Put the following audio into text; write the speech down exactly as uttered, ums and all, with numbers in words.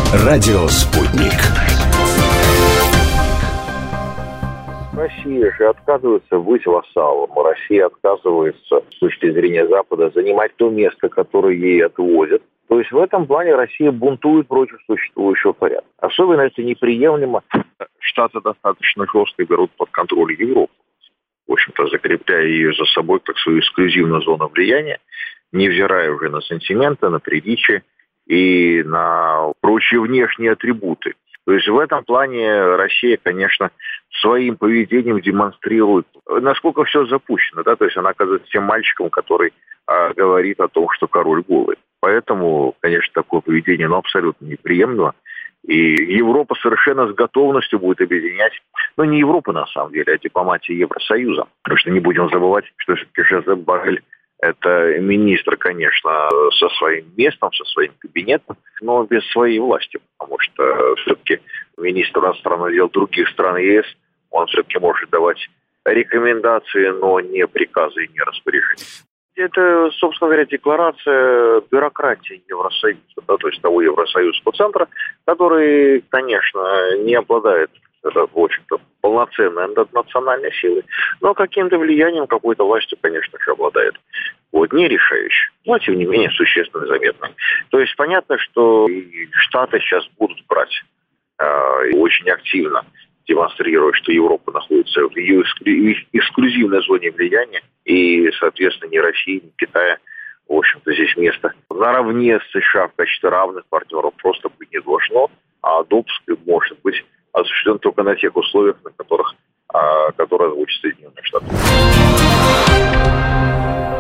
Радио «Спутник». Россия же отказывается быть вассалом. Россия отказывается, с точки зрения Запада, занимать то место, которое ей отводят. То есть в этом плане Россия бунтует против существующего порядка. Особенно это неприемлемо. Штаты достаточно жестко берут под контроль Европу, в общем-то, закрепляя ее за собой как свою эксклюзивную зону влияния, невзирая уже на сантименты, на приличие и на прочие внешние атрибуты. То есть в этом плане Россия, конечно, своим поведением демонстрирует, насколько все запущено, да, то есть она оказывается тем мальчиком, который а, говорит о том, что король голый. Поэтому, конечно, такое поведение, ну, абсолютно неприемлемо. И Европа совершенно с готовностью будет объединять, ну, не Европа на самом деле, а дипломатия Евросоюза. Потому что не будем забывать, что все-таки Жозеп Боррель — это министр, конечно, со своим местом, со своим кабинетом, но без своей власти, потому что все-таки министр иностранных дел других стран ЕС, он все-таки может давать рекомендации, но не приказы и не распоряжения. Это, собственно говоря, декларация бюрократии Евросоюза, да, то есть того Евросоюзского центра, который, конечно, не обладает, в общем-то, полноценной национальной силой, но каким-то влиянием, какой-то властью, конечно же, обладает. Вот, не решающий, но, тем не менее, существенно заметно. То есть понятно, что и Штаты сейчас будут брать э, очень активно, демонстрируя, что Европа находится в ее эксклюзивной зоне влияния, и, соответственно, ни России, ни Китая, в общем-то, здесь место наравне с США в качестве равных партнеров просто быть не должно, а допуск может быть осуществлен только на тех условиях, на которых, а, которые озвучат Соединенные Штаты.